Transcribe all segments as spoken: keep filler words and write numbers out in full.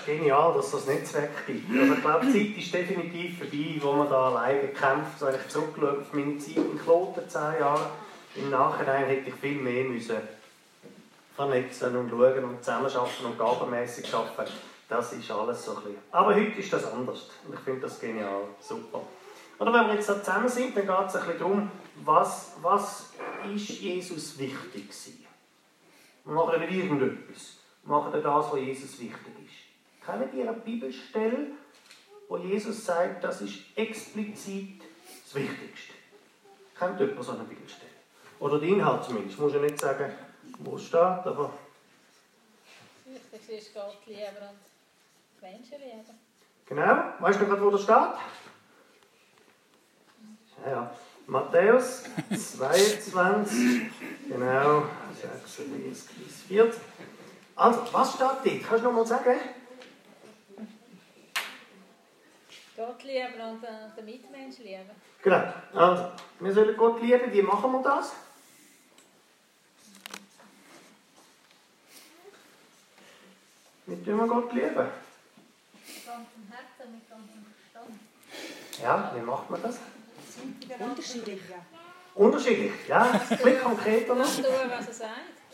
genial, dass es das Netzwerk gibt. Also ich glaube, die Zeit ist definitiv vorbei, wo man da alleine kämpft. Also wenn ich zurückschaue auf meine Zeit in Kloten, zehn Jahre, im Nachhinein hätte ich viel mehr müssen vernetzen und schauen und zusammenarbeiten und gabenmässig arbeiten. Das ist alles so ein bisschen. Aber heute ist das anders. Und ich finde das genial. Super. Oder wenn wir jetzt da zusammen sind, dann geht es ein bisschen darum, was, was ist Jesus wichtig gewesen? Wir machen nicht irgendetwas. Wir machen das, was Jesus wichtig ist. Kennt ihr eine Bibelstelle, wo Jesus sagt, das ist explizit das Wichtigste? Kennt jemand so eine Bibelstelle? Oder den Inhalt zumindest. Ich muss ja nicht sagen, wo es steht, aber... Das ist Gott lieben und Menschen lieben. Genau. Weißt du gerade, wo das steht? Ja, Matthäus zweiundzwanzig, genau, sechsunddreißig bis vierzig. Also, was steht dort? Kannst du noch mal sagen? Gott lieben und äh, den Mitmenschen lieben. Genau, also, wir sollen Gott lieben. Wie machen wir das? Wie tun wir Gott lieben? Mit ganzem Herzen, mit ganzem Verstand. Ja, wie macht man das? Unterschiedlich. Unterschiedlich, ja. Ein bisschen konkreter noch. Das tun, was er sagt.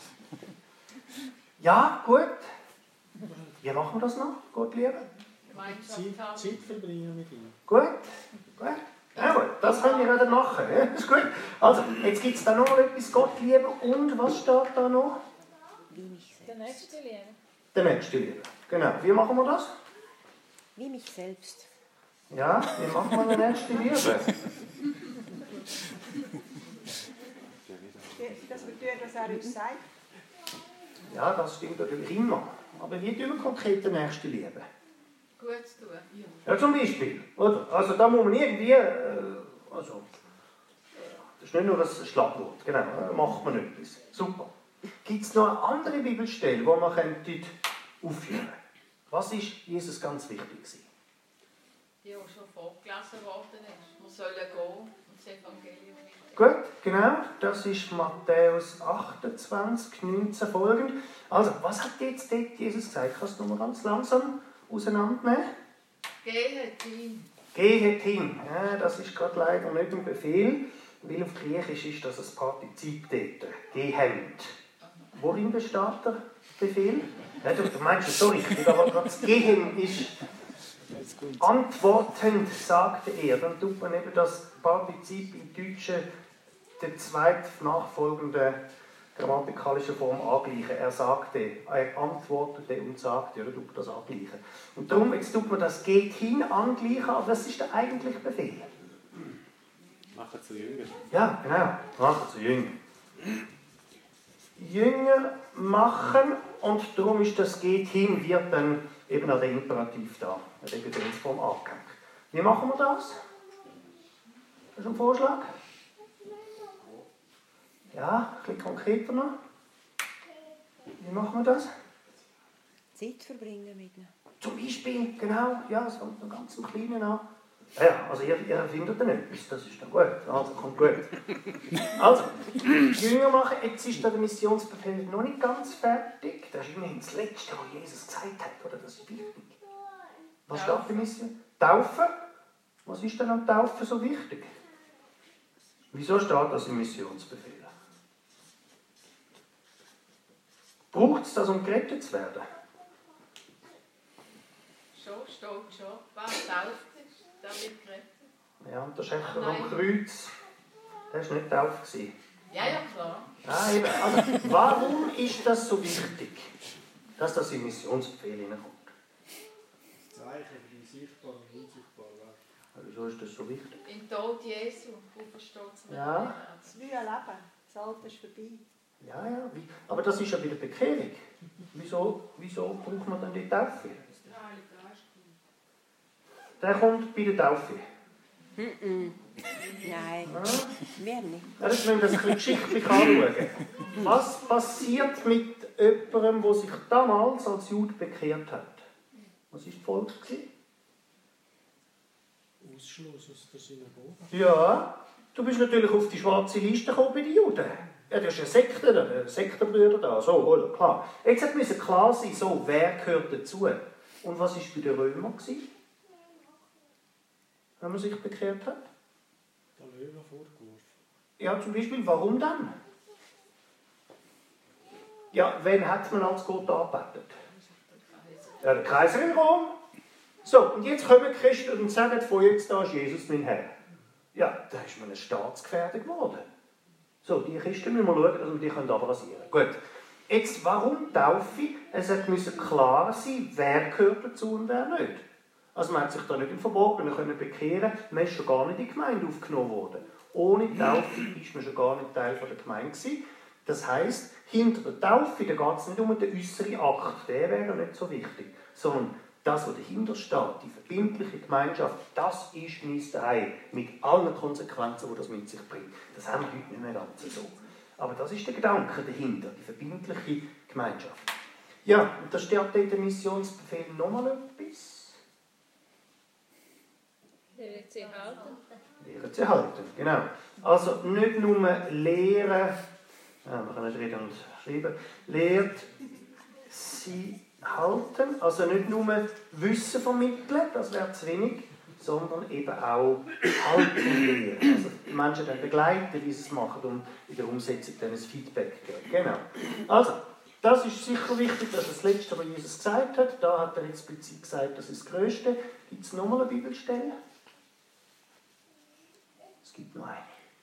Ja, gut. Wie machen wir das noch? Gott lieben? Zeit, Zeit verbringen mit ihm. Gut, gut. Ja, gut. Das können wir gerade machen. Ja, ist gut. Also, jetzt gibt es da noch mal etwas, Gott lieben. Und was steht da noch? Wie mich Den selbst. Nächsten lieben. Den Nächsten lieben. Genau. Wie machen wir das? Wie mich selbst. Ja, wie machen wir den Nächsten lieben? Dass wir tun, was er uns sagt. Ja, das stimmt natürlich immer. Aber wie tun wir konkret den Nächsten lieben? Gut zu tun. Ja, zum Beispiel. Oder? Also da muss man irgendwie... Äh, also, das ist nicht nur das Schlagwort. Genau, da macht man etwas. Super. Gibt es noch eine andere Bibelstelle, die man könnte aufführen könnte? Was ist Jesus ganz wichtig gewesen? Ja, schon vorgelesen worden ist. Wir sollen gehen und das Evangelium weitergeben. Gut, genau. Das ist Matthäus achtundzwanzig, neunzehn folgend. Also, was hat jetzt dort Jesus gesagt? Kannst du noch mal ganz langsam auseinandernehmen? Gehet hin. Gehet hin. Ja, das ist gerade leider nicht ein Befehl, weil auf Griechisch ist das ein Partizip dort. Gehend. Worin besteht der Befehl? Ja, du, du meinst es so richtig, aber das Gehen ist antwortend, sagte er. Dann tut man eben das Partizip im Deutschen der zweit nachfolgende grammatikalische Form angleichen. Er sagte, er antwortete und sagte, oder tut das angleichen. Und darum, jetzt tut man das geht hin angleichen, aber das ist der eigentliche Befehl. Machen zu Jüngern. Ja, genau. Machen zu Jüngern. Jünger machen und darum ist das geht hin, wird dann eben an der Imperativ da, an der Evidenzform angehängt. Wie machen wir das? Hast du einen Vorschlag? Ja, ein bisschen konkreter noch. Wie machen wir das? Zeit verbringen mit ihm. Zum Beispiel, genau, ja, es fängt noch ganz im Kleinen an. Ja, also ihr, ihr findet dann etwas, das ist dann gut, also kommt gut. Also, Jünger machen, jetzt ist der Missionsbefehl noch nicht ganz fertig. Das ist immerhin das Letzte, was Jesus gesagt hat, oder? Das ist wichtig. Was steht für Mission? Taufen? Was ist denn am Taufen so wichtig? Wieso steht das im Missionsbefehl? Braucht es das, um gerettet zu werden? Schon, steht schon. Wer tauft ist, der wird gerettet. Ja, und der Schächer am Kreuz, der war nicht tauft. Ja, ja, klar. Ja, eben. Also, warum ist das so wichtig, dass das im Missionsbefehl hineinkommt? Zeichen wie sichtbar und unsichtbar. Wieso ist das so wichtig? Im Tod Jesu, aufersteht es Ja. Das neue Leben, das Alte ist vorbei. Ja, ja. Wie? Aber das ist ja bei der Bekehrung. Wieso, wieso braucht man dann die Taufe? Der kommt bei der Taufe. Mm-mm. Nein, Ja. wir nicht. Ja, das müssen wir das ein bisschen geschichtlich anschauen. Was passiert mit jemandem, der sich damals als Jude bekehrt hat? Was war die Folge? Ausschluss aus der Synagoge. Ja, du bist natürlich auf die schwarze Liste gekommen bei den Juden. Ja, du hast eine Sekte, eine Sektenbrüder da, so, oder? Klar. Jetzt musste klar sein, so, wer gehört dazu. Und was war bei den Römern, wenn man sich bekehrt hat? Der Löwe vorgeworfen. Ja, zum Beispiel, warum dann? Ja, wen hat man als Gott angebetet? Ja, der Kaiser in Rom. So, und jetzt kommen Christen und sagen, von jetzt an ist Jesus mein Herr. Ja, da ist man ein Staatsgefährder geworden. So, die Christen müssen wir schauen, dass wir die abrasieren können. Gut. Jetzt, warum Taufe? Es musste klar sein, wer gehört dazu und wer nicht. Also man hat sich da nicht im Verborgenen können bekehren, man ist schon gar nicht in die Gemeinde aufgenommen worden. Ohne Taufe ist man schon gar nicht Teil der Gemeinde gewesen. Das heisst, hinter der Taufe geht es nicht um den äußeren Akt, der wäre nicht so wichtig, sondern das, was dahinter steht, die verbindliche Gemeinschaft, das ist mein Zuhause, mit allen Konsequenzen, die das mit sich bringt. Das haben wir heute nicht mehr ganz so. Aber das ist der Gedanke dahinter, die verbindliche Gemeinschaft. Ja, und da steht dort im Missionsbefehl nochmal etwas. Lehren sie halten. Lehren sie halten, genau. Also nicht nur lehren, ja, wir können reden und schreiben, lehrt sie halten, also nicht nur Wissen vermitteln, das wäre zu wenig, sondern eben auch halten lehren. Also die Menschen dann begleiten, wie sie es machen und in der Umsetzung dann ein Feedback geben. Genau. Also, das ist sicher wichtig, das ist das Letzte, was Jesus gesagt hat. Da hat er explizit gesagt, das ist das Größte. Gibt es nochmal eine Bibelstelle? Es gibt noch eine.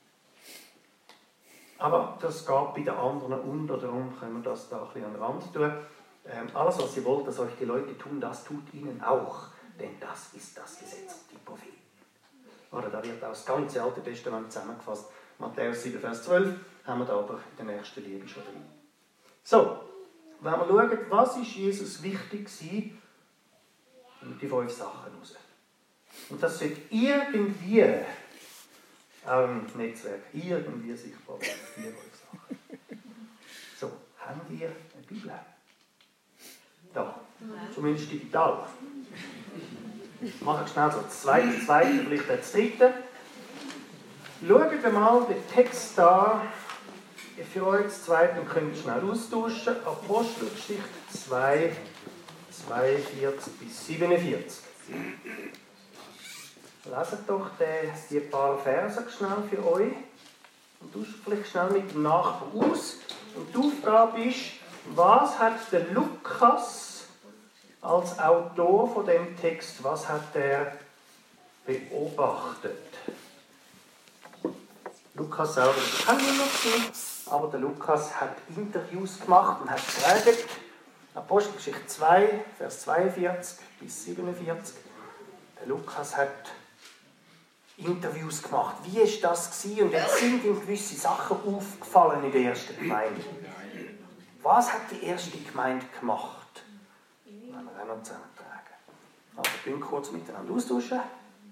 Aber das geht bei den anderen unter, darum können wir das da ein bisschen an den Rand tun. Ähm, alles, was ihr wollt, dass euch die Leute tun, das tut ihnen auch. Denn das ist das Gesetz und die Propheten. Oder da wird auch das ganze Alte Testament zusammengefasst. Matthäus sieben, Vers zwölf haben wir da aber in der nächsten Liebe schon drin. So, wenn wir schauen, was ist Jesus wichtig gewesen, und die fünf Sachen raus. Und das sollte irgendwie auch im Netzwerk irgendwie sichtbar werden, die fünf Sachen. So, haben wir eine Bibel? Da, zumindest digital. Ich mache schnell so das zweite, das zweite, vielleicht das dritte. Schaut mal den Text da für euch, das zweite, und könnt schnell austauschen. Apostelgeschichte zwei, zweiundvierzig bis siebenundvierzig. Leset doch die, die paar Verse schnell für euch und tauscht vielleicht schnell mit dem Nachbar aus. Und die Aufgabe ist, was hat der Lukas als Autor von dem Text, was hat er beobachtet? Lukas selber ist kein Jünger, aber der Lukas hat Interviews gemacht und hat gefragt, Apostelgeschichte zwei, Vers zweiundvierzig bis siebenundvierzig. Der Lukas hat Interviews gemacht. Wie war das gewesen? Und jetzt sind ihm gewisse Sachen aufgefallen in der ersten Gemeinde. Was hat die erste Gemeinde gemacht? Das werden wir auch noch zusammentragen. Also, ich bin kurz miteinander austauschen.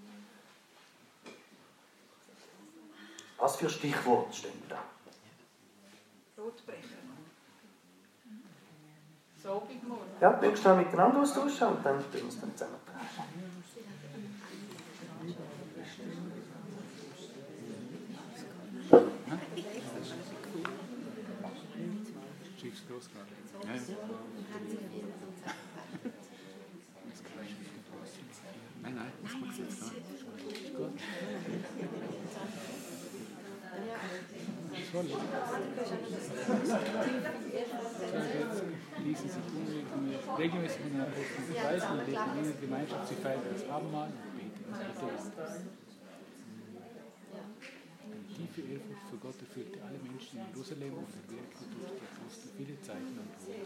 Was für Stichworte stehen da? Brotbrecher. So wie morgen. Ja, wir schnell miteinander austauschen und dann tun wir es dann zusammentragen. Schick's los gerade. Ja, ja. Nein, nein, das machst du jetzt gar nicht. Gut. Soll ich? Ließen sich regelmäßig von den Aposteln beweisen und lebten in der Gemeinschaft. Sie feierten das Abendmahl und beteten das Gebet. Tiefe Ehrfurcht für Gott erfüllte alle Menschen in Jerusalem und erwirkte durch die Apostel viele Zeichen und Wunder.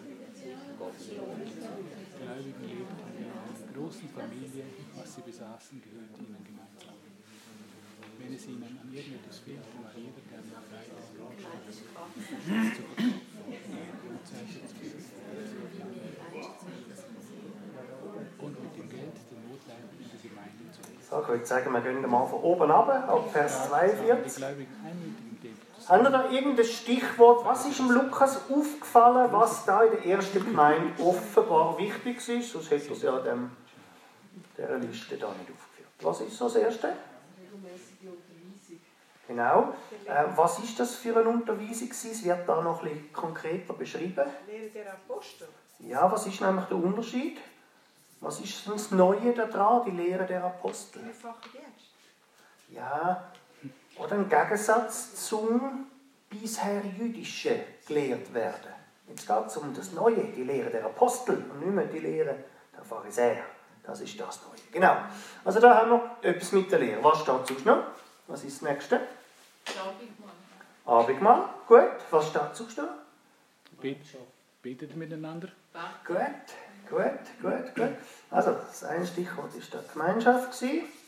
Die Gläubigen lebten in einer großen Familie, was sie besaßen, gehörte ihnen gemeinsam. Wenn es ihnen an irgendetwas fehlte, war jeder, der mit Freude und Ratschlag zu verkaufen und Zeichen zu setzen. Und mit dem Geld den Notleidenden in der Gemeinde zu helfen. So, ich würde sagen, wir gehen mal von oben runter, ab Vers zweiundvierzig. Haben wir da irgendein Stichwort? Was ist dem Lukas aufgefallen, was da in der ersten Gemeinde offenbar wichtig ist? Sonst hätte er es ja in dieser Liste da nicht aufgeführt. Was ist so das Erste? Genau. Äh, was ist das für eine Unterweisung? Es wird da noch ein bisschen konkreter beschrieben. Lehre der Apostel. Ja, was ist nämlich der Unterschied? Was ist denn das Neue daran, die Lehre der Apostel? Vierfacher Dienst. Ja, oder im Gegensatz zum bisher Jüdischen gelehrt werden. Jetzt geht es um das Neue, die Lehre der Apostel und nicht mehr die Lehre der Pharisäer. Das ist das Neue. Genau. Also da haben wir etwas mit der Lehre. Was steht sonst noch? Was ist das Nächste? Abendmahl. Abendmahl. Gut. Was steht sonst noch? Betet miteinander. Gut, gut, gut, gut. Also, das eine Stichwort war die Gemeinschaft.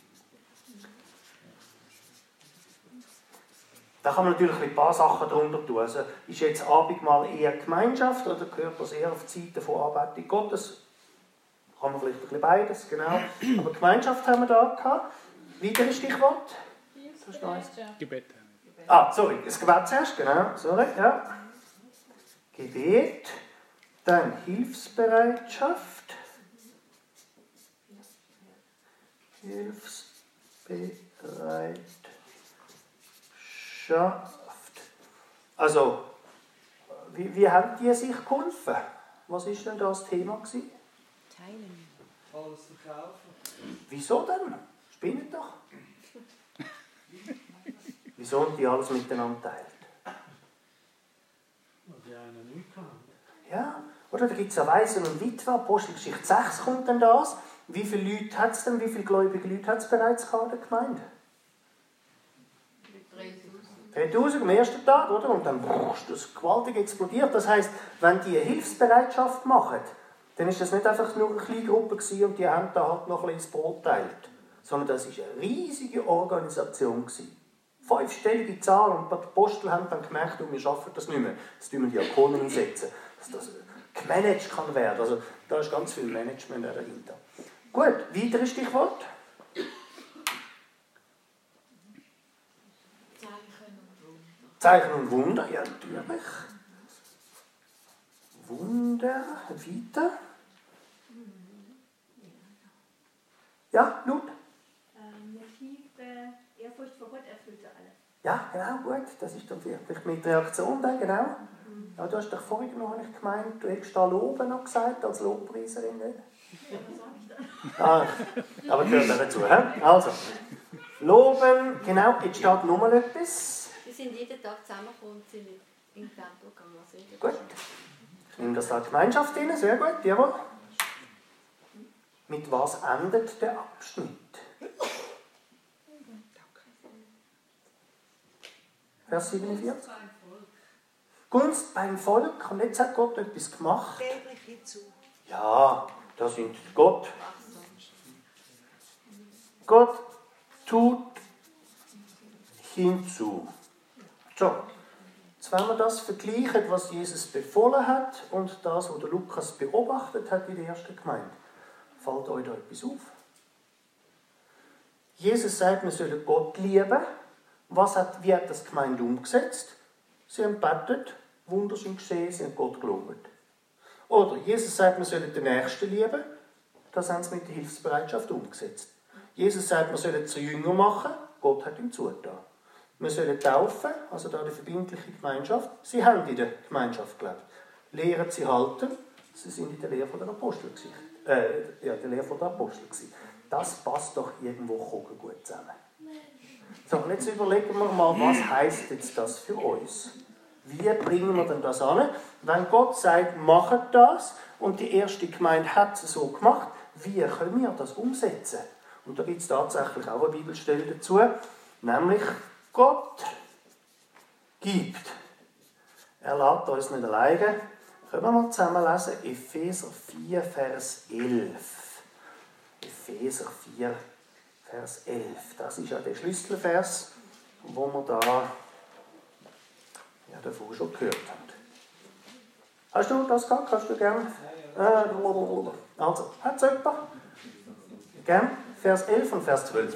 Da kann man natürlich ein paar Sachen darunter tun. Also, ist jetzt Abendmahl eher Gemeinschaft oder gehört das eher auf die Seite von Anbetung Gottes? Kann man vielleicht ein bisschen beides, genau. Aber Gemeinschaft haben wir da gehabt. Weiteres Stichwort? Gebet. Ah, sorry, das Gebet zuerst, genau. Sorry, ja. Gebet, dann Hilfsbereitschaft. Hilfsbereitschaft. Also, wie, wie haben die sich geholfen? Was war denn das Thema gewesen? Teilen. Alles verkaufen. Wieso denn? Spinnet doch. Wieso haben die alles miteinander teilt? Weil die einen nichts haben. Ja, oder da gibt es eine Waisen und Witwe, Apostelgeschichte sechs kommt dann das. Wie viele Leute hat es denn, wie viele gläubige Leute hat es bereits gehabt in der Gemeinde? dreitausend am ersten Tag, oder? Und dann ist das gewaltig explodiert. Das heisst, wenn die eine Hilfsbereitschaft machen, dann ist das nicht einfach nur eine kleine Gruppe gewesen und die haben da halt noch ein bisschen ins Brot geteilt. Sondern das war eine riesige Organisation gewesen. Fünfstellige Zahl und die Apostel haben dann gemerkt, und wir schaffen das nicht mehr. Jetzt müssen wir Diakonen einsetzen, dass das gemanagt kann werden. Also da ist ganz viel Management dahinter. Gut, weiteres Stichwort? Zeichen und Wunder, ja natürlich. Wunder, weiter. Ja, Lut? Ähm, eine tiefe Ehrfurcht vor Gott erfüllte alle. Ja, genau, gut. Das ist dann vielleicht mit Reaktion dann, genau. Ja, du hast doch vorhin noch nicht gemeint, du hättest da Loben noch gesagt, als Lobpreiserin, nicht? Ja, was sag ich da? Ah, aber gehört da dazu, he? Also, Loben, genau, jetzt steht noch mal etwas. Wir sind jeden Tag zusammengekommen und sind in den Tempel gegangen. Also Gut. Ich nehme das da die Gemeinschaft rein, sehr gut, jawohl. Mit was endet der Abschnitt? Vers siebenundvierzig. Gunst beim Volk. Und jetzt hat Gott etwas gemacht. Täglich hinzu. Ja, da sind Gott. Gott tut hinzu. So, jetzt wenn wir das vergleichen, was Jesus befohlen hat und das, was der Lukas beobachtet hat in der ersten Gemeinde, fällt euch da etwas auf? Jesus sagt, wir sollen Gott lieben. Was hat, wie hat das die Gemeinde umgesetzt? Sie haben gebetet, Wunder sind geschehen, sie haben Gott gelobt. Oder Jesus sagt, wir sollen den Nächsten lieben. Das haben sie mit der Hilfsbereitschaft umgesetzt. Jesus sagt, wir sollen zu Jünger machen. Gott hat ihm zugetan. Wir sollen taufen, also da die verbindliche Gemeinschaft. Sie haben in der Gemeinschaft gelebt. Lehren sie halten. Sie sind in der Lehre von der Apostel gewesen. Äh, ja, der Lehre von der Apostel gewesen. Das passt doch irgendwo gut zusammen. So, und jetzt überlegen wir mal, was heisst jetzt das für uns? Wie bringen wir denn das an? Wenn Gott sagt, macht das, und die erste Gemeinde hat es so gemacht, wie können wir das umsetzen? Und da gibt es tatsächlich auch eine Bibelstelle dazu, nämlich Gott gibt. Er lässt uns nicht alleine. Können wir mal zusammen lesen? Epheser vier, Vers elf. Epheser vier, Vers elf. Das ist ja der Schlüsselvers, wo wir da ja, davon schon gehört haben. Hast du das gehabt? Kannst du gerne? Äh, also, hat es jemand? Gern? Vers elf und Vers zwölf.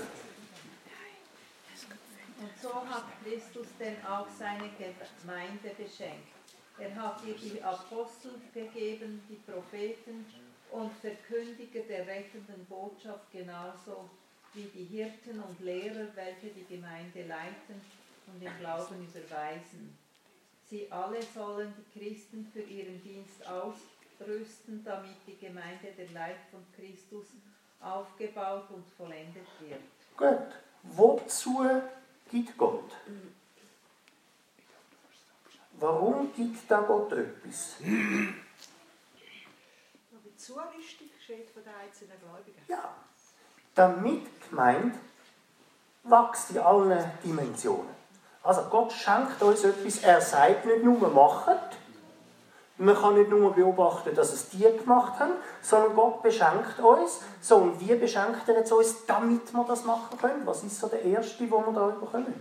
Und so hat Christus denn auch seine Gemeinde beschenkt. Er hat ihr die Apostel gegeben, die Propheten und Verkündiger der rettenden Botschaft genauso wie die Hirten und Lehrer, welche die Gemeinde leiten und im Glauben überweisen. Sie alle sollen die Christen für ihren Dienst rüsten, damit die Gemeinde, der Leib von Christus, aufgebaut und vollendet wird. Gut. Wozu gibt Gott? Warum gibt da Gott etwas? Aber die Zurüstung steht von den einzelnen Gläubigen. Ja. Damit die Gemeinde wächst in allen Dimensionen. Also Gott schenkt uns etwas, er sagt nicht nur, machen. Man kann nicht nur beobachten, dass es die gemacht haben, sondern Gott beschenkt uns. So, und wie beschenkt er jetzt uns, damit wir das machen können? Was ist so der erste, wo wir da bekommen?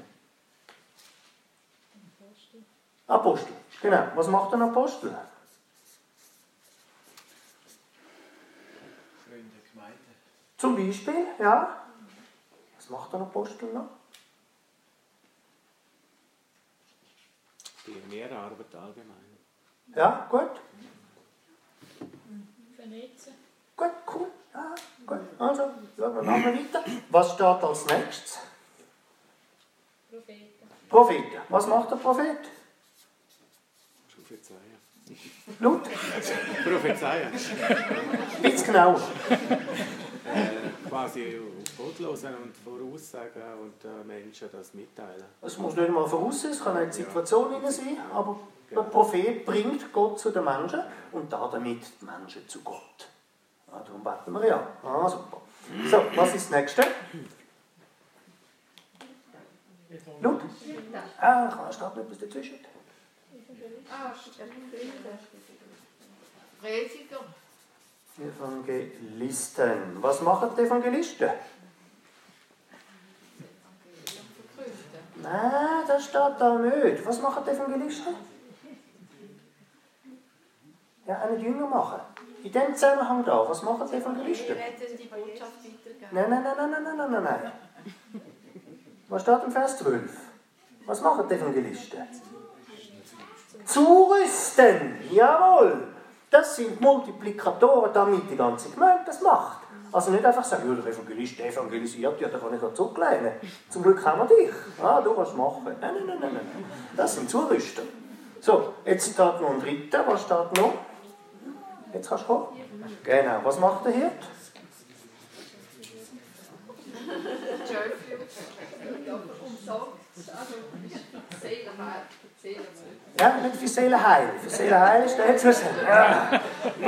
Apostel. Apostel, genau. Was macht ein Apostel? Gründer Gemeinde. Zum Beispiel, ja. Was macht ein Apostel noch? Pionierarbeit allgemein. Ja, gut. Vernetzen. Gut, cool. Ja, gut. Also, schauen wir nachher weiter. Was steht als nächstes? Propheten. Propheten. Was macht der Prophet? Prophezeien. Laut? Prophezeien. Bisschen genauer. Äh, quasi auf Gott hören und voraussagen und den Menschen das mitteilen. Es muss nicht mal voraussehen, es kann eine Situation ja. sein, aber der Prophet bringt Gott zu den Menschen und damit die Menschen zu Gott. Ja, darum beten wir ja. Ah, super. So, was ist das nächste? Laut? Ah, es steht noch etwas dazwischen. Ah, Prediger. Evangelisten. Was machen die Evangelisten? Nein, das steht da nicht. Was machen die Evangelisten? Ja, einen Jünger machen. In dem Zusammenhang da, was machen die Evangelisten? Die retten die Botschaft weitergeben. Nein, nein, nein, nein, nein, nein, nein, nein. Was steht im Vers zwölf? Was machen die Evangelisten? Zurüsten, jawohl. Das sind Multiplikatoren, damit die ganze Gemeinde das macht. Also nicht einfach sagen, ja, der Evangelist der evangelisiert, ja, da kann ich auch zurücklehnen. Zum Glück haben wir dich. Ah, du kannst machen. Nein, nein, nein, nein, nein. Das sind Zurüster. So, jetzt steht noch ein dritter. Was steht noch? Jetzt kannst du kommen. Genau, was macht der Hirt? Ja, nicht für Seelenheil. Für Seelenheil ist der jetzt was. Ja,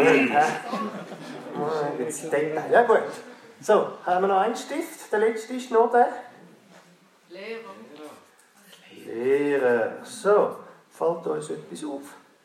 ja gut. So, haben wir noch einen Stift. Der letzte ist noch der. Lehrer. Lehrer. So, fällt uns etwas auf.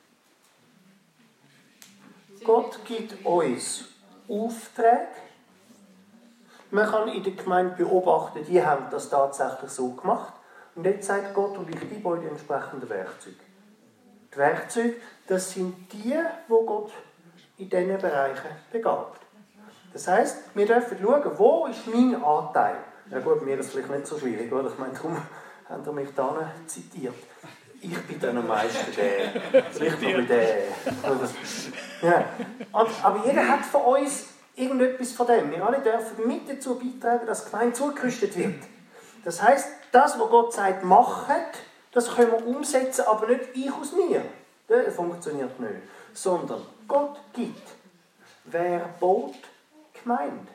Gott gibt uns Aufträge. Man kann in der Gemeinde beobachten, die haben das tatsächlich so gemacht. Und jetzt sagt Gott, und ich gebe euch die entsprechenden Werkzeuge. Die Werkzeuge, das sind die, wo Gott in diesen Bereichen begabt. Das heisst, wir dürfen schauen, wo ist mein Anteil. Ja gut, mir ist das vielleicht nicht so schwierig, oder? Ich meine, darum haben ihr mich da zitiert. Ich bin dann am meisten der. Vielleicht noch bei der. Ja. Und, aber jeder hat von uns irgendetwas von dem. Wir alle dürfen mit dazu beitragen, dass die Gemeinde zugerüstet wird. Das heisst, das, was Gott sagt, machet, das können wir umsetzen, aber nicht ich aus mir. Das funktioniert nicht. Sondern Gott gibt. Wer baut Gemeinde?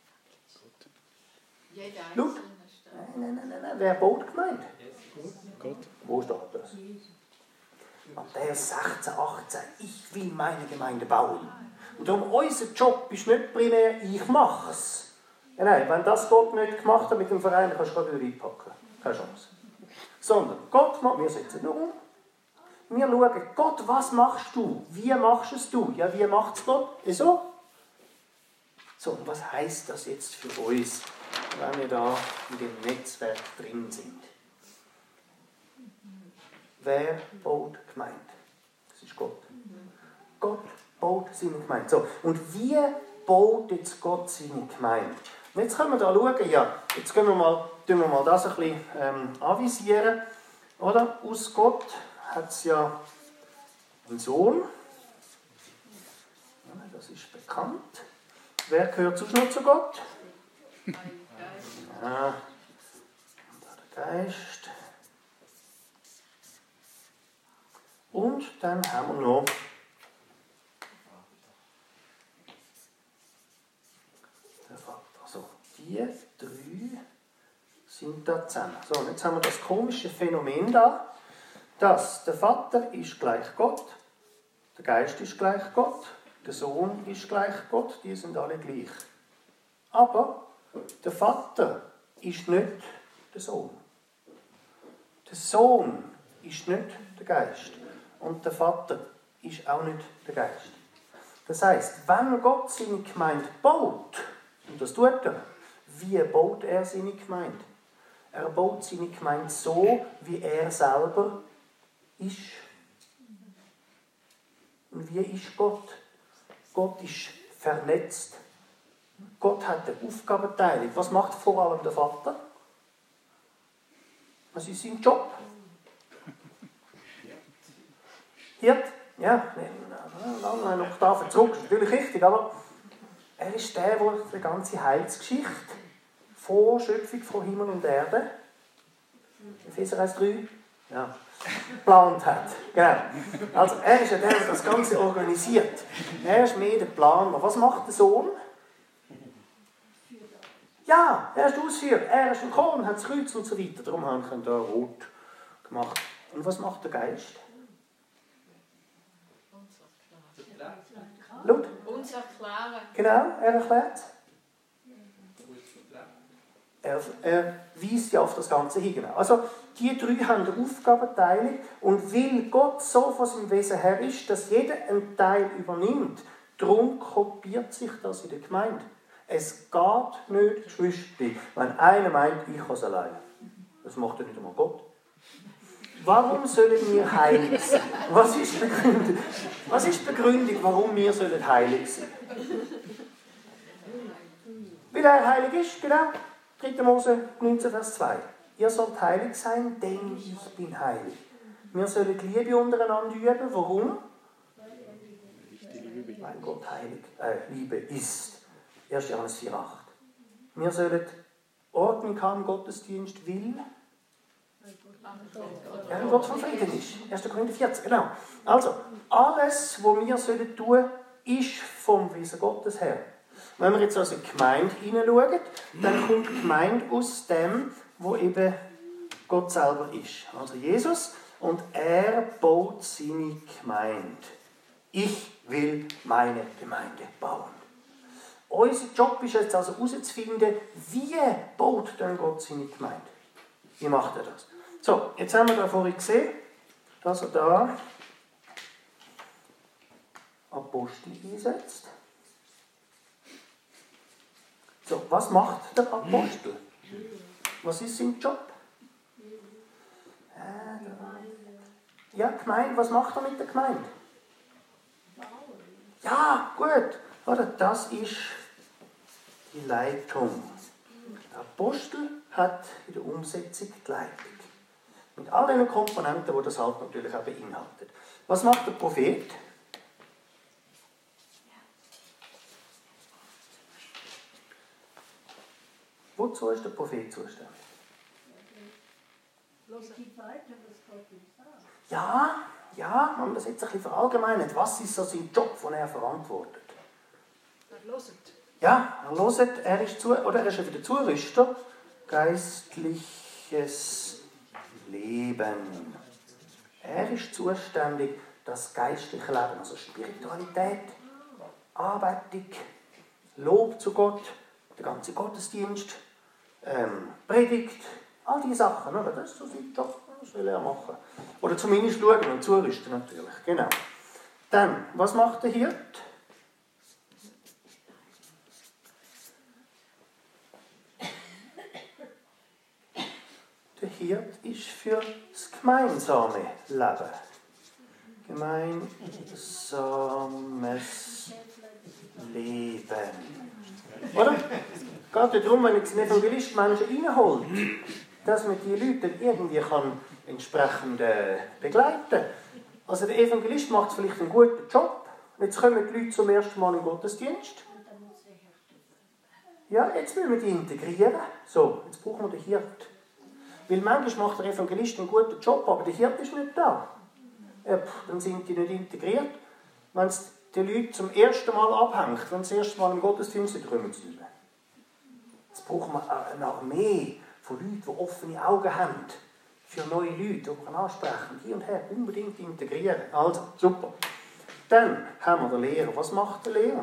Jeder Schau. Einzelne. Nein, nein, nein, nein, nein. Wer baut Gemeinde? Gott. Wo steht das? Matthäus sechzehn, achtzehn. Ich will meine Gemeinde bauen. Und darum, unser Job ist nicht primär, ich mache es. Ja, nein, wenn das Gott nicht gemacht hat mit dem Verein, kannst du gerade wieder reinpacken. Keine Chance. Sondern Gott macht, wir setzen nur um. Wir schauen, Gott, was machst du? Wie machst es du? Ja, wie macht es Gott? So. So, und was heisst das jetzt für uns, wenn wir da in dem Netzwerk drin sind? Wer baut Gemeinde? Das ist Gott. Gott baut seine Gemeinde. So, und wie baut jetzt Gott seine Gemeinde? Und jetzt können wir da schauen, ja, jetzt können wir mal, tun wir mal das ein bisschen ähm, anvisieren. Oder? Aus Gott hat es ja einen Sohn. Ja, das ist bekannt. Wer gehört sonst noch zu Gott? Ja, der Geist. Und dann haben wir noch die drei sind da zusammen. So, und jetzt haben wir das komische Phänomen da, dass der Vater ist gleich Gott, der Geist ist gleich Gott, der Sohn ist gleich Gott, die sind alle gleich. Aber der Vater ist nicht der Sohn. Der Sohn ist nicht der Geist. Und der Vater ist auch nicht der Geist. Das heisst, wenn Gott seine Gemeinde baut, und das tut er, wie baut er seine Gemeinde? Er baut seine Gemeinde so, wie er selber ist. Und wie ist Gott? Gott ist vernetzt. Gott hat eine Aufgabenteilung. Was macht vor allem der Vater? Was ist sein Job? Hirt? Ja, eine Oktave zurück, ist natürlich richtig, aber er ist der, der die ganze Heilsgeschichte vor Schöpfung von Himmel und Erde, Epheser eins drei, ja, geplant hat. Genau. Also er ist ja der, der das Ganze organisiert. Er ist mehr der Planer. Was macht der Sohn? Ja, er ist der Ausführer. Er ist gekommen, hat das Kreuz und so weiter. Darum haben wir da rot gemacht. Und was macht der Geist? Laut? Uns erklären. Genau, er erklärt es. Er, er weist ja auf das Ganze hin. Also, die drei haben eine Aufgabenteilung und weil Gott so von seinem Wesen her ist, dass jeder einen Teil übernimmt, darum kopiert sich das in der Gemeinde. Es geht nicht, Geschwister, wenn einer meint, ich kann es allein. Das macht ja nicht einmal Gott. Warum sollen wir heilig sein? Was ist die Begründung? Was ist die Begründung, warum wir sollen heilig sein? Weil er heilig ist, genau. dritter Mose neunzehn, Vers zwei. Ihr sollt heilig sein, denn ich bin heilig. Wir sollen die Liebe untereinander üben. Warum? Weil Gott heilig, äh, Liebe ist. erster Johannes vier, acht. Wir sollen Ordnung haben im Gottesdienst, weil ja, ein Gott von Frieden ist. erster Korinther vierzehn, genau. Also, alles, was wir sollen tun, ist vom Wesen Gottes her. Wenn wir jetzt also in die Gemeinde hineinschauen, dann kommt die Gemeinde aus dem, wo eben Gott selber ist. Also Jesus, und er baut seine Gemeinde. Ich will meine Gemeinde bauen. Unser Job ist jetzt also herauszufinden, wie baut denn Gott seine Gemeinde? Wie macht er das? So, jetzt haben wir da vorhin gesehen, dass er da Apostel einsetzt. So, was macht der Apostel? Was ist sein Job? Ja, Gemeinde, was macht er mit der Gemeinde? Ja, gut. Oder das ist die Leitung. Der Apostel hat in der Umsetzung die Leitung. Mit all den Komponenten, die das halt natürlich auch beinhaltet. Was macht der Prophet? Wozu ist der Prophet zuständig? Ja, ja, man das jetzt ein bisschen verallgemeinert. Was ist so sein Job, den er verantwortet? Er hört. Ja, er hört, er ist, zu, oder er ist wieder Zurüster. Geistliches Leben. Er ist zuständig, das geistliche Leben, also Spiritualität, Anbetung, Lob zu Gott, der ganze Gottesdienst, ähm, Predigt, all diese Sachen, oder? Das ist so sein Job, das will er machen. Oder zumindest schauen und zurüsten natürlich, genau. Dann, was macht der Hirt? Der Hirt ist für das gemeinsame Leben. Gemeinsames Leben. Oder? Es geht ja darum, wenn jetzt ein Evangelist Menschen reinholt, dass man die Leute dann irgendwie kann entsprechend äh, begleiten kann. Also der Evangelist macht vielleicht einen guten Job. Jetzt kommen die Leute zum ersten Mal in den Gottesdienst. Ja, jetzt müssen wir die integrieren. So, jetzt brauchen wir den Hirt. Weil manchmal macht der Evangelist einen guten Job, aber der Hirt ist nicht da. Ja, pff, dann sind die nicht integriert. Wenn es die Leute zum ersten Mal abhängt, wenn sie das erste Mal im Gottesdienst sind, kommen sie nicht mehr. Das braucht man eine Armee von Leuten, die offene Augen haben für neue Leute, die man ansprechen, hier und her, unbedingt integrieren. Also, super. Dann haben wir den Lehrer. Was macht der Lehrer?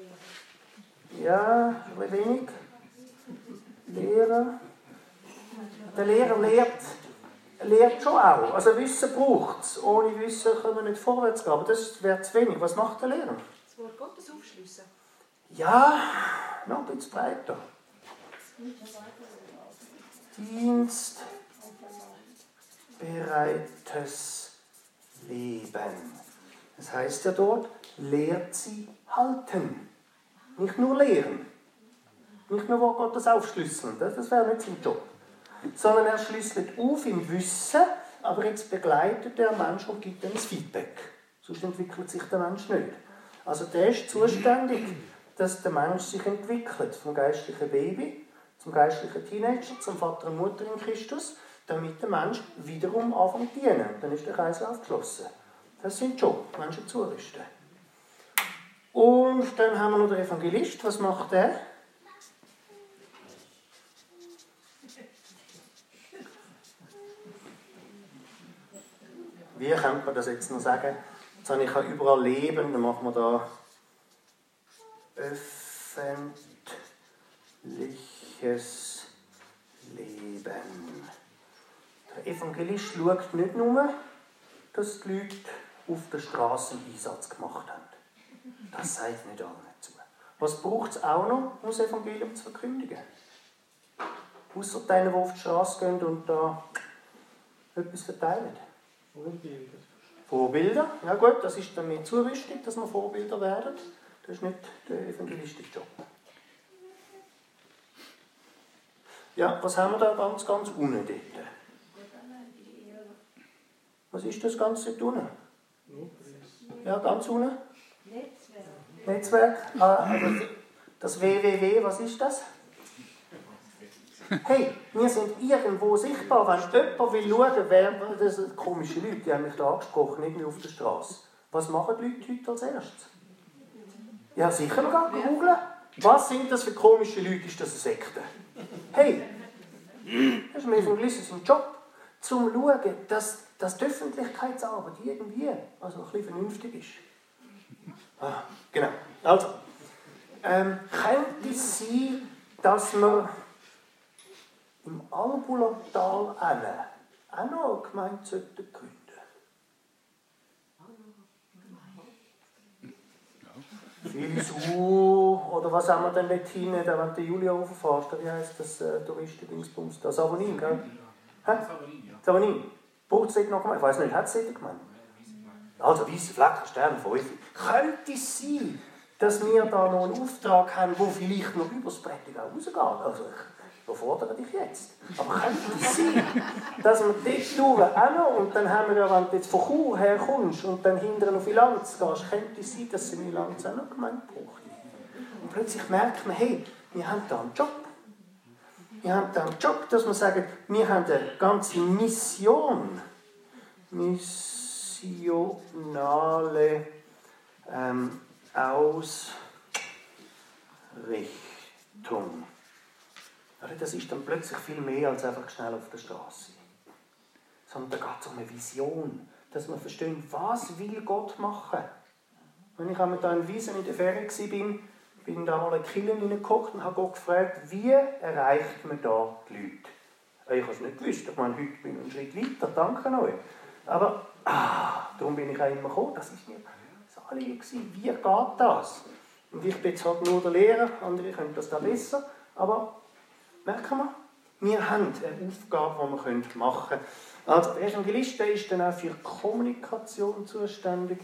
Ja, ein wenig. Lehrer. Der Lehrer lehrt, lehrt schon auch. Also Wissen braucht es. Ohne Wissen können wir nicht vorwärts gehen. Aber das wäre zu wenig. Was macht der Lehrer? Das Wort Gottes aufschliessen. Ja, noch ein bisschen breiter. Dienst, bereites Leben. Das heißt ja dort, lehrt sie halten. Nicht nur lehren. Nicht nur Wort Gottes aufschlüsseln. Das wäre nicht sein Job. Sondern er schlüsselt auf im Wissen, aber jetzt begleitet der Mensch und gibt ihm ein Feedback. Sonst entwickelt sich der Mensch nicht. Also der ist zuständig, dass der Mensch sich entwickelt. Vom geistlichen Baby zum geistlichen Teenager, zum Vater und Mutter in Christus, damit der Mensch wiederum anfängt zu dienen. Dann ist der Kreislauf geschlossen. Das ist sein Job, Menschen zurüsten. Und dann haben wir noch den Evangelist. Was macht der? Wie könnte man das jetzt noch sagen? Jetzt habe ich ja überall Leben, dann machen wir da öffentliches Leben. Der Evangelist schaut nicht nur, dass die Leute auf der Straße einen Einsatz gemacht haben. Das sagt nicht allen zu. Was braucht es auch noch, um das Evangelium zu verkündigen? Ausser denen, die auf die Straße gehen und da etwas verteilen. Vorbilder. Vorbilder? Ja gut, das ist dann nicht zu wichtig, dass wir Vorbilder werden. Das ist nicht der evangelistische Job. Ja, was haben wir da ganz, ganz unten dort? Was ist das Ganze dort unten? Ja, ganz unten? Netzwerk. Netzwerk. Ah, also das W W W, was ist das? Hey, wir sind irgendwo sichtbar. Wenn jemand will schauen, wer, das sind komische Leute, die haben mich da angesprochen, irgendwie auf der Straße. Was machen die Leute heute als erstes? Ja, sicher noch googeln. Was sind das für komische Leute? Ist das eine Sekte? Hey, das ist ein Evangelist sein Job, zum zu schauen, dass, dass die Öffentlichkeitsarbeit irgendwie also ein bisschen vernünftig ist. Ah, genau. Also, ähm, könnte es sein, dass wir im Albulatal auch noch eine Gemeinde gründen. Filisur, oder was haben wir denn dort hinten, da wenn der Julia rauffährst, wie heisst das äh, Touristendingsbums da? Savonin, gell? Hä? Savonin. Braucht es dort noch Gemeinde? Ich weiss nicht, hat es dort Gemeinde? Also, weisse Flecken, Sterne, fünf. Könnte es sein, dass wir da noch einen Auftrag haben, der vielleicht noch über das Prädigen rausgeht? Also, ich überfordere dich jetzt. Aber könnte es sein, dass wir dort durch auch noch, und dann haben wir ja, wenn du jetzt von Chur herkommst und dann hinterher auf Ilanz gehst, könnte es sein, dass es in Ilanz auch noch Gemeinde braucht. Und plötzlich merkt man, hey, wir haben da einen Job. Wir haben da einen Job, dass wir sagen, wir haben eine ganze Mission. Missionale ähm, Ausrichtung. Das ist dann plötzlich viel mehr als einfach schnell auf der Straße. Sondern da geht es um eine Vision, dass wir verstehen, was will Gott machen. Wenn ich einmal da in Wiesen in der Ferien war, bin da mal in die Kirche hineingeguckt und habe Gott gefragt, wie erreicht man da die Leute? Ich habe es nicht gewusst, ich meine, heute bin ich einen Schritt weiter, danke euch. Aber ah, darum bin ich auch immer gekommen, das war mir das Anliegen, wie geht das? Und ich bin jetzt halt nur der Lehrer, andere können das da besser, aber merken wir, wir haben eine Aufgabe, die wir machen können. Also der Evangelist der ist dann auch für Kommunikation zuständig.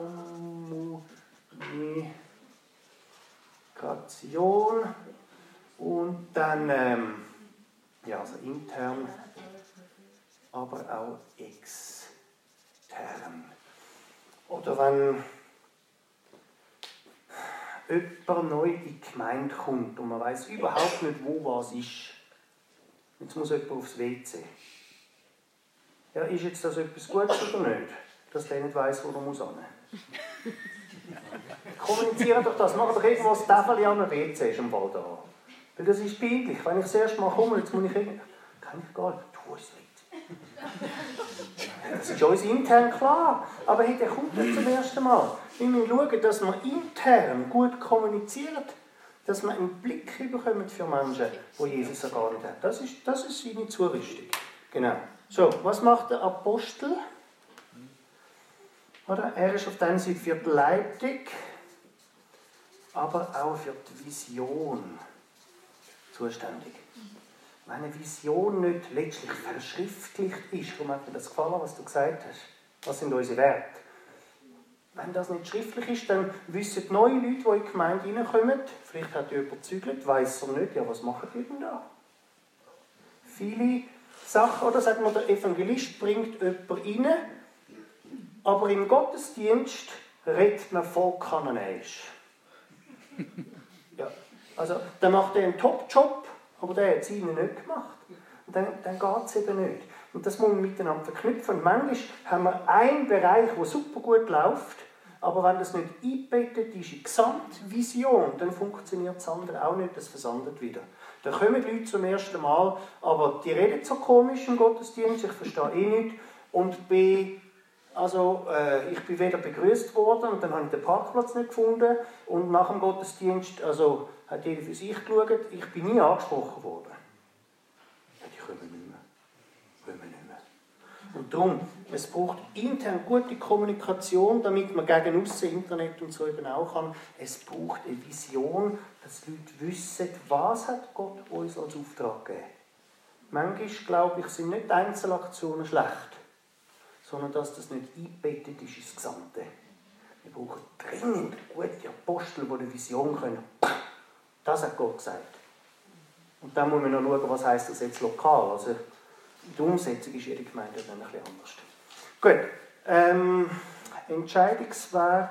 Kommunikation. Und dann, ähm, ja, also intern, aber auch extern. Oder wenn jemand neu in die Gemeinde kommt und man weiss überhaupt nicht, wo was ist. Jetzt muss jemand aufs W C. Ja, ist jetzt das etwas Gutes oder nicht? Dass der nicht weiss, wo er muss hin. Kommunizieren doch das. Macht doch irgendwo das Tafel an einem W C, ist am Ball da. Weil das ist peinlich. Wenn ich das erste Mal komme, jetzt muss ich irgendwie... Kann ich gar nicht, tu es nicht. Das ist uns intern klar. Aber hey, der kommt nicht zum ersten Mal. Wir müssen schauen, dass wir intern gut kommunizieren, dass wir einen Blick bekommen für Menschen, die Jesus ja gar nicht haben. Das ist, das ist seine Zurüstung. Genau. So, was macht der Apostel? Oder? Er ist auf der einen Seite für die Leitung, aber auch für die Vision zuständig. Wenn eine Vision nicht letztlich verschriftlicht ist, warum hat mir das gefallen, was du gesagt hast? Was sind unsere Werte? Wenn das nicht schriftlich ist, dann wissen neue Leute, die in die Gemeinde hineinkommen, vielleicht hat jemand überzeugt, weiss er nicht, ja, was machen die denn da? Viele Sachen, oder sagt man, der Evangelist bringt jemanden rein, aber im Gottesdienst redet man voll kanonäisch. Ja, also, dann macht er einen Top-Job, aber der hat es ihnen nicht gemacht. Und dann, dann geht es eben nicht. Und das muss man miteinander verknüpfen. Und manchmal haben wir einen Bereich, der super gut läuft, aber wenn das nicht eingebettet ist in die Gesamtvision, dann funktioniert das andere auch nicht, das versandet wieder. Da kommen die Leute zum ersten Mal, aber die reden so komisch im Gottesdienst, ich verstehe eh nicht. Und B, also, äh, ich bin weder begrüßt worden und dann habe ich den Parkplatz nicht gefunden. Und nach dem Gottesdienst, also, hat jeder für sich geschaut, ich bin nie angesprochen worden. Ja, die kommen nicht mehr. Kommen nicht mehr. Und darum, es braucht intern gute Kommunikation, damit man gegen aussen Internet und so eben auch kann. Es braucht eine Vision, dass die Leute wissen, was hat Gott uns als Auftrag gegeben. Manchmal, glaube ich, sind nicht Einzelaktionen schlecht, sondern dass das nicht eingebettet ist ins Gesamte. Wir brauchen dringend gute Apostel, die eine Vision können. Das hat Gott gesagt. Und dann muss man noch schauen, was heisst das jetzt lokal. Also die Umsetzung ist jede Gemeinde dann ein bisschen anders. Gut, ähm, Entscheidungsweg.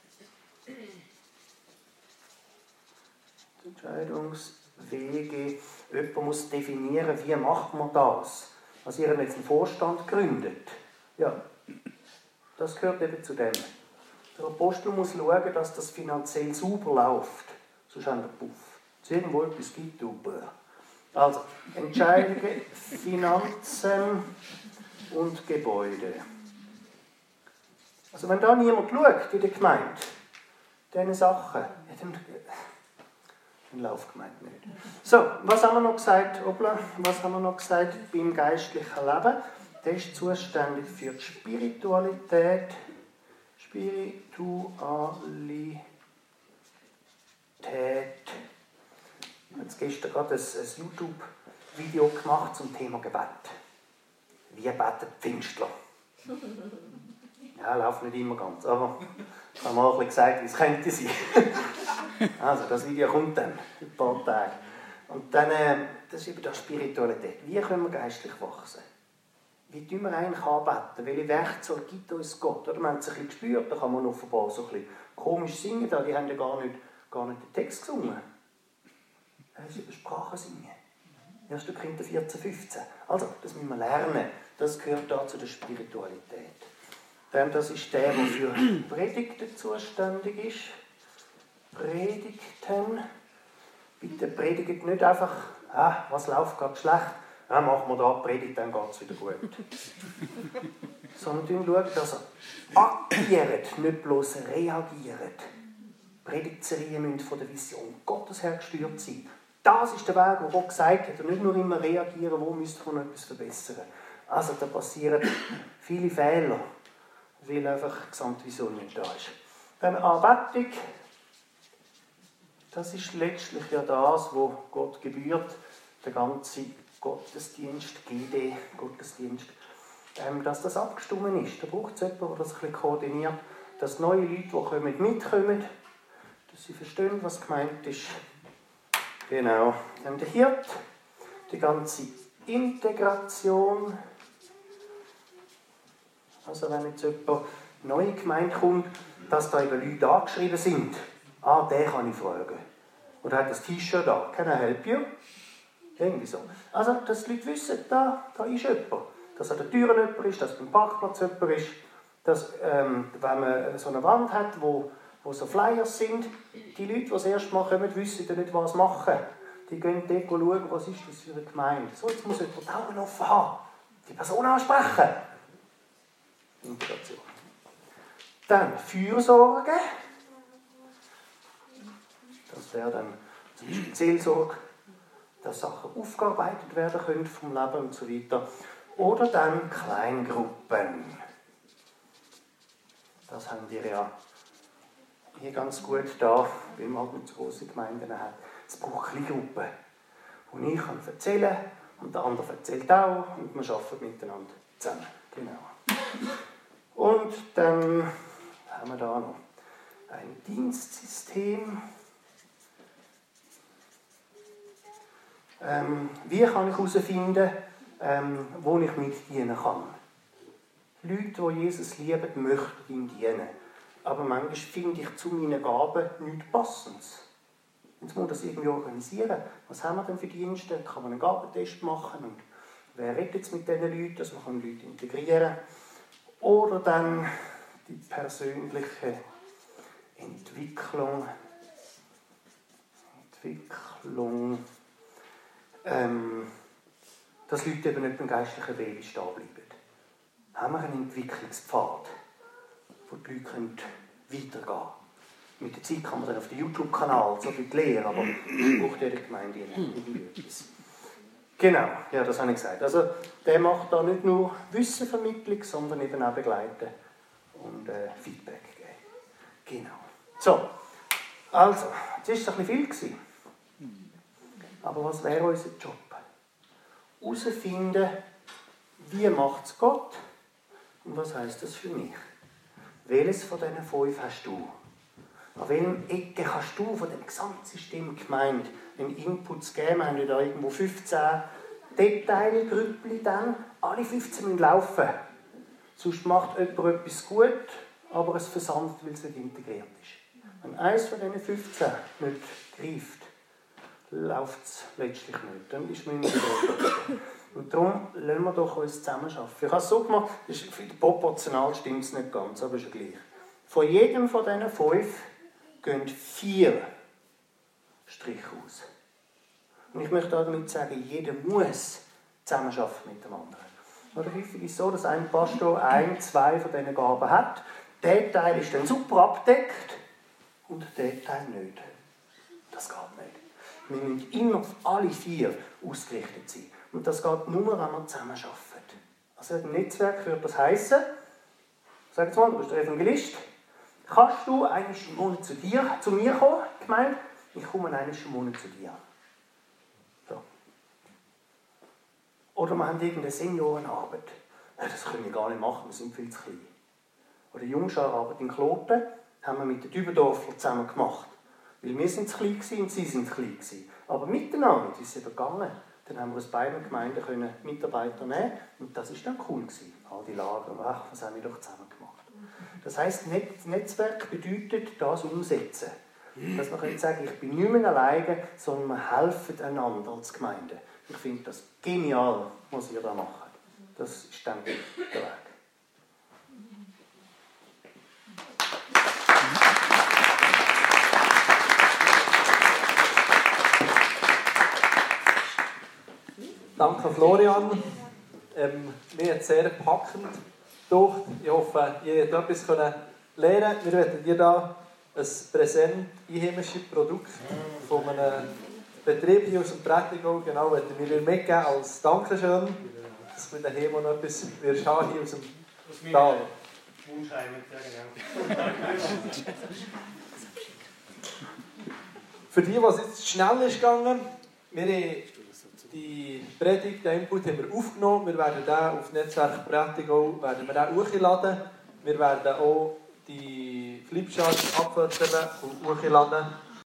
Entscheidungswege. Jemand muss definieren, wie macht man das. Also ihr habt jetzt einen Vorstand gegründet. Ja, das gehört eben zu dem. Der Apostel muss schauen, dass das finanziell sauber läuft. Sonst haben wir Puff. Wenn es irgendwo etwas gibt, du bäh. Also, Entscheidungen, Finanzen und Gebäude. Also wenn da niemand schaut in der Gemeinde, diese Sachen, ja, dann, dann läuft die Gemeinde nicht. So, was haben wir noch gesagt, Obla? Was haben wir noch gesagt beim geistlichen Leben? Der ist zuständig für die Spiritualität. Spiritualität. Ich habe jetzt gestern gerade ein, ein YouTube-Video gemacht zum Thema Gebet. Wie beten die Pfingstler? Ja, läuft nicht immer ganz, aber ich habe mal ein bisschen gesagt, wie es könnte sein. Also, das Video kommt dann in ein paar Tagen. Und dann, äh, das ist eben die Spiritualität. Wie können wir geistlich wachsen? Wie tun wir eigentlich anbeten? Welche Werkzeuge gibt uns Gott? Oder, wir haben es ein bisschen gespürt, da kann man offenbar so ein bisschen komisch singen. Da. Die haben ja gar nicht, gar nicht den Text gesungen. Das ist über Sprache singen. erster Korinther vierzehn, fünfzehn. Also, das müssen wir lernen. Das gehört da zu der Spiritualität. Dann, das ist der, der für Predigten zuständig ist. Predigten. Bitte predigt nicht einfach, ah, was läuft gerade schlecht. Ja, machen wir da Predigt, dann geht es wieder gut. Sondern schauen, dass er agiert, nicht bloß reagiert. Predigtserien müssen von der Vision Gottes her gesteuert sein. Das ist der Weg, wo Gott gesagt hat, und nicht nur immer reagieren, wo müsste man noch etwas verbessern. Also da passieren viele Fehler, weil einfach die Gesamtvision nicht da ist. Dann Anbetung, das ist letztlich ja das, was Gott gebührt, der ganze Gottesdienst, G D, Gottesdienst, ähm, dass das abgestimmt ist. Da braucht es jemanden, der das ein bisschen koordiniert, dass neue Leute, die kommen, mitkommen, dass sie verstehen, was gemeint ist. Genau. Dann der Hirt, die ganze Integration. Also wenn jetzt jemand neu in die Gemeinde kommt, dass da eben Leute angeschrieben sind. Ah, den kann ich fragen. Oder hat das T-Shirt da? Can I help you? Irgendwie so. Also, dass die Leute wissen, da, da ist jemand. Dass an der Tür jemand ist, dass beim Parkplatz jemand ist. Dass, ähm, wenn man so eine Wand hat, wo wo so Flyers sind, die Leute, die das erste Mal kommen, wissen ja nicht, was machen. Die Die gehen dort schauen, was ist das für eine Gemeinde. So, jetzt muss jemand die Augen offen haben. Die Person ansprechen. Integration. Dann Fürsorge. Das wäre dann zum Beispiel Seelsorge, dass Sachen aufgearbeitet werden können vom Leben und so weiter. Oder dann Kleingruppen. Das haben wir ja hier ganz gut da, weil man halt nicht so grosse Gemeinden hat. Es braucht Kleingruppen, wo ich kann erzählen und der andere erzählt auch und wir arbeiten miteinander zusammen. Genau. Und dann haben wir da noch ein Dienstsystem. Ähm, wie kann ich herausfinden, ähm, wo ich mitdienen kann? Leute, die Jesus lieben, möchten ihm dienen. Aber manchmal finde ich zu meinen Gaben nichts Passendes. Jetzt muss man das irgendwie organisieren. Was haben wir denn für Dienste? Kann man einen Gabentest machen? Und wer redet jetzt mit diesen Leuten, dass man Leute integrieren kann? Oder dann die persönliche Entwicklung. Entwicklung. Ähm, dass Leute eben nicht beim geistlichen Baby stehen bleiben. Haben wir einen Entwicklungspfad, wo die Leute weitergehen können. Mit der Zeit kann man dann auf den YouTube-Kanal so viel lernen, aber das braucht jede Gemeinde irgendwie etwas. Genau, ja, das habe ich gesagt. Also, der macht da nicht nur Wissenvermittlung, sondern eben auch begleiten und äh, Feedback geben. Genau. So, also, jetzt war es ein bisschen viel gewesen. Aber was wäre unser Job? Herausfinden, wie macht es Gott und was heisst das für mich? Welches von diesen fünf hast du? An welchem Ecke kannst du von dem Gesamtsystem Gemeinde einen Input geben? Wir haben ja da irgendwo fünfzehn Detailgrüppli dann. Alle fünfzehn müssen laufen. Sonst macht jemand etwas gut, aber es versandet, weil es nicht integriert ist. Wenn eines von diesen fünfzehn nicht greift, läuft es letztlich nicht. Dann ist man nicht gut. Und darum lassen wir doch uns zusammenarbeiten. Ich habe es so gemacht, proportional stimmt es nicht ganz, aber ist ja gleich. Von jedem von diesen fünf gehen vier Striche aus. Und ich möchte damit sagen, jeder muss zusammenarbeiten mit dem anderen. Oder häufig ist es so, dass ein Pastor ein, zwei von diesen Gaben hat. Der Teil ist dann super abgedeckt und der Teil nicht. Das geht nicht. Wir müssen immer auf alle vier ausgerichtet sein. Und das geht nur, wenn wir zusammenarbeiten. Also im Netzwerk würde das heissen, sag jetzt mal, du bist der Evangelist, kannst du einmal im Monat zu dir, zu mir kommen, gemeint, ich komme einmal im Monat zu dir. So. Oder wir haben irgendeine Seniorenarbeit. Ja, das können wir gar nicht machen, wir sind viel zu klein. Oder Jungschararbeit in Kloten haben wir mit den Dübendorfler zusammen gemacht. Weil wir sind zu klein und sie sind zu klein. Aber miteinander ist es eben gegangen. Dann haben wir aus beiden Gemeinden können Mitarbeiter nehmen und das war dann cool gewesen. All die Lager, ach, was haben wir doch zusammen gemacht. Das heisst, Netzwerk bedeutet das umsetzen. Dass man kann sagen, ich bin nicht mehr alleine, sondern wir helfen einander als Gemeinde. Ich finde das genial, was ihr da macht. Das ist dann der Weg. Danke Florian. Ähm, mir hat es sehr packend gedacht. Ich hoffe, ihr habt etwas lernen können. Wir werden dir hier ein präsent einheimisches Produkt von einem Betrieb hier aus dem Prättigau genau werden wir dir mitgeben als Dankeschön, dass du daheim noch etwas wirst haben hier aus dem Tal. Für die, was jetzt schnell ist gegangen, wir haben die Predigt, den Input haben wir aufgenommen. Wir werden den auf Netzwerk Prättigau werden wir den hochladen. Wir werden auch die Flipcharts abfotografieren und hochladen.